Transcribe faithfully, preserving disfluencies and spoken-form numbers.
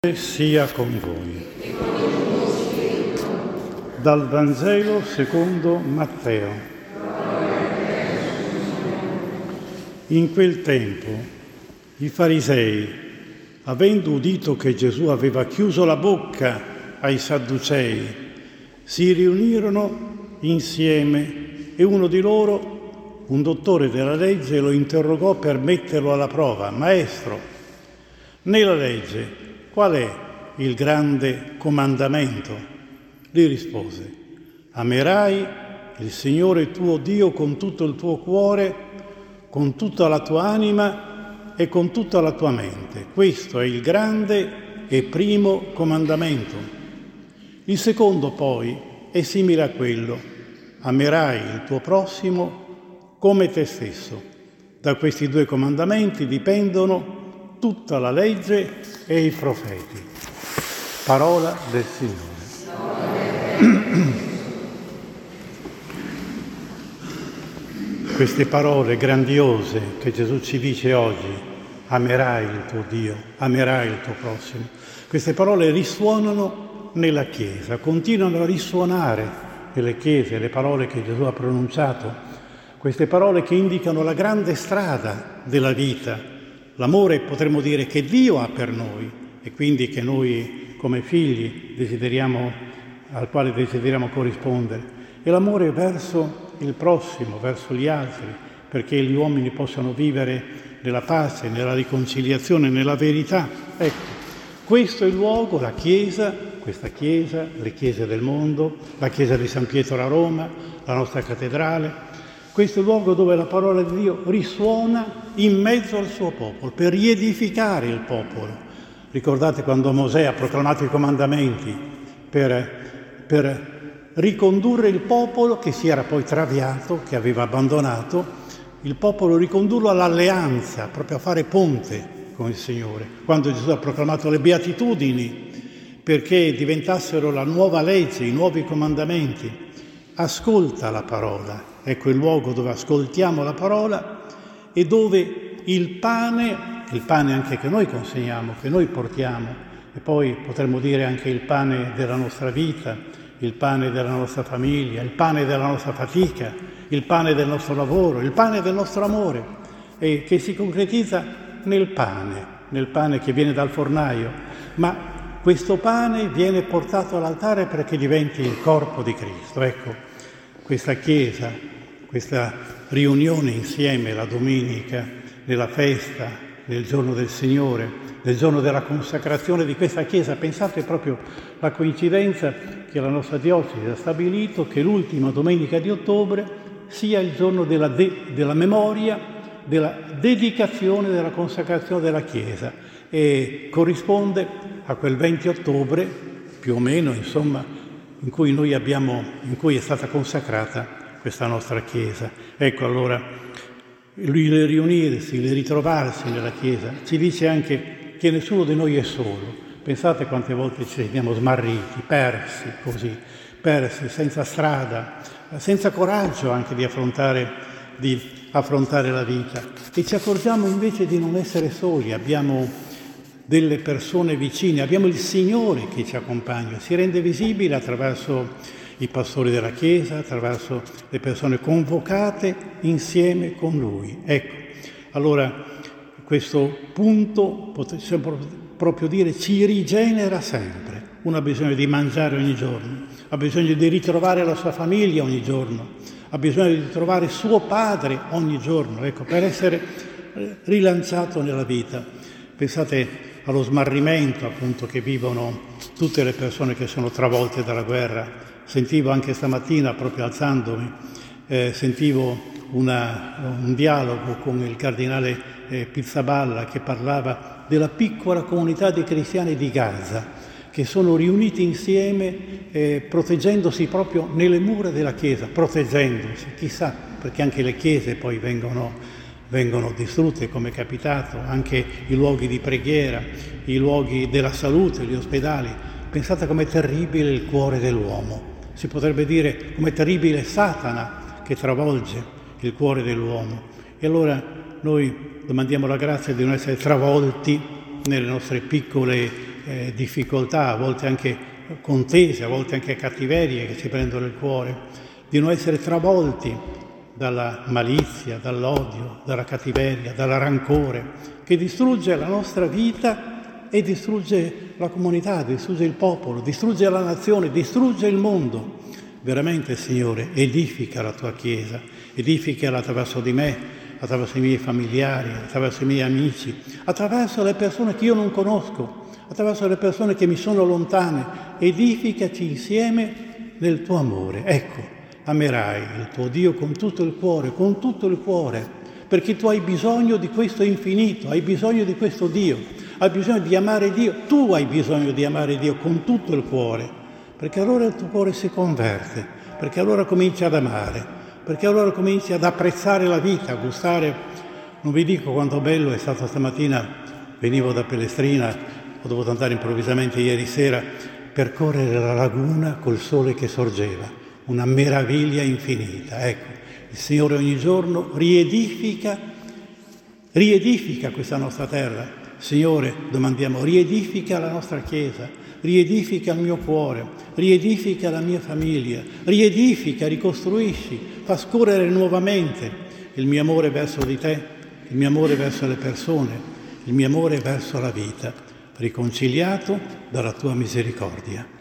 Sia con voi. Dal Vangelo secondo Matteo. In quel tempo i farisei, avendo udito che Gesù aveva chiuso la bocca ai Sadducei, si riunirono insieme e uno di loro, un dottore della legge, lo interrogò per metterlo alla prova. Maestro, nella legge qual è il grande comandamento? Gli rispose: amerai il Signore tuo Dio con tutto il tuo cuore, con tutta la tua anima e con tutta la tua mente. Questo è il grande e primo comandamento. Il secondo poi è simile a quello: amerai il tuo prossimo come te stesso. Da questi due comandamenti dipendono tutta la legge e i profeti. Parola del Signore. Queste parole grandiose che Gesù ci dice oggi, amerai il tuo Dio, amerai il tuo prossimo, queste parole risuonano nella Chiesa, continuano a risuonare nelle chiese, le parole che Gesù ha pronunciato, queste parole che indicano la grande strada della vita, l'amore, potremmo dire, che Dio ha per noi e quindi che noi come figli desideriamo, al quale desideriamo corrispondere, e l'amore verso il prossimo, verso gli altri, perché gli uomini possano vivere nella pace, nella riconciliazione, nella verità. Ecco, questo è il luogo, la Chiesa, questa Chiesa, le chiese del mondo, la Chiesa di San Pietro a Roma, la nostra cattedrale. Questo è il luogo dove la parola di Dio risuona in mezzo al suo popolo, per riedificare il popolo. Ricordate quando Mosè ha proclamato i comandamenti per, per ricondurre il popolo che si era poi traviato, che aveva abbandonato, il popolo ricondurlo all'alleanza, proprio a fare ponte con il Signore. Quando Gesù ha proclamato le beatitudini perché diventassero la nuova legge, i nuovi comandamenti, ascolta la parola. Ecco il luogo dove ascoltiamo la parola e dove il pane, il pane anche che noi consegniamo, che noi portiamo, e poi potremmo dire anche il pane della nostra vita, il pane della nostra famiglia, il pane della nostra fatica, il pane del nostro lavoro, il pane del nostro amore, e che si concretizza nel pane, nel pane che viene dal fornaio, ma questo pane viene portato all'altare perché diventi il corpo di Cristo. Ecco, questa Chiesa, questa riunione insieme la domenica, nella festa, nel giorno del Signore, nel giorno della consacrazione di questa Chiesa. Pensate proprio la coincidenza che la nostra diocesi ha stabilito che l'ultima domenica di ottobre sia il giorno della, de- della memoria, della dedicazione, della consacrazione della Chiesa, e corrisponde a quel venti ottobre, più o meno, insomma, in cui noi abbiamo, in cui è stata consacrata questa nostra Chiesa. Ecco, allora, il riunirsi, il ritrovarsi nella Chiesa ci dice anche che nessuno di noi è solo. Pensate quante volte ci sentiamo smarriti, persi così, persi, senza strada, senza coraggio anche di affrontare, di affrontare la vita. E ci accorgiamo invece di non essere soli, abbiamo delle persone vicine, abbiamo il Signore che ci accompagna, si rende visibile attraverso i pastori della Chiesa, attraverso le persone convocate insieme con Lui. Ecco, allora questo punto, possiamo proprio dire, ci rigenera sempre. Uno ha bisogno di mangiare ogni giorno, ha bisogno di ritrovare la sua famiglia ogni giorno, ha bisogno di ritrovare suo padre ogni giorno, ecco, per essere rilanciato nella vita. Pensate allo smarrimento appunto che vivono tutte le persone che sono travolte dalla guerra. Sentivo anche stamattina, proprio alzandomi, eh, sentivo una, un dialogo con il cardinale eh, Pizzaballa che parlava della piccola comunità di cristiani di Gaza che sono riuniti insieme eh, proteggendosi proprio nelle mura della Chiesa, proteggendosi, chissà, perché anche le chiese poi vengono vengono distrutte, come è capitato, anche i luoghi di preghiera, i luoghi della salute, gli ospedali. Pensate com'è terribile il cuore dell'uomo. Si potrebbe dire com'è terribile Satana che travolge il cuore dell'uomo. E allora noi domandiamo la grazia di non essere travolti nelle nostre piccole eh, difficoltà, a volte anche contese, a volte anche cattiverie che ci prendono il cuore, di non essere travolti dalla malizia, dall'odio, dalla cattiveria, dal rancore, che distrugge la nostra vita e distrugge la comunità, distrugge il popolo, distrugge la nazione, distrugge il mondo. Veramente, Signore, edifica la tua Chiesa, edificala attraverso di me, attraverso i miei familiari, attraverso i miei amici, attraverso le persone che io non conosco, attraverso le persone che mi sono lontane. Edificaci insieme nel tuo amore. Ecco, amerai il tuo Dio con tutto il cuore, con tutto il cuore, perché tu hai bisogno di questo infinito, hai bisogno di questo Dio, hai bisogno di amare Dio, tu hai bisogno di amare Dio con tutto il cuore, perché allora il tuo cuore si converte, perché allora cominci ad amare, perché allora cominci ad apprezzare la vita, a gustare. Non vi dico quanto bello è stato stamattina, venivo da Pellestrina, ho dovuto andare improvvisamente ieri sera, percorrere la laguna col sole che sorgeva, una meraviglia infinita. Ecco, il Signore ogni giorno riedifica, riedifica questa nostra terra. Signore, domandiamo, riedifica la nostra Chiesa, riedifica il mio cuore, riedifica la mia famiglia, riedifica, ricostruisci, fa scorrere nuovamente il mio amore verso di te, il mio amore verso le persone, il mio amore verso la vita, riconciliato dalla tua misericordia.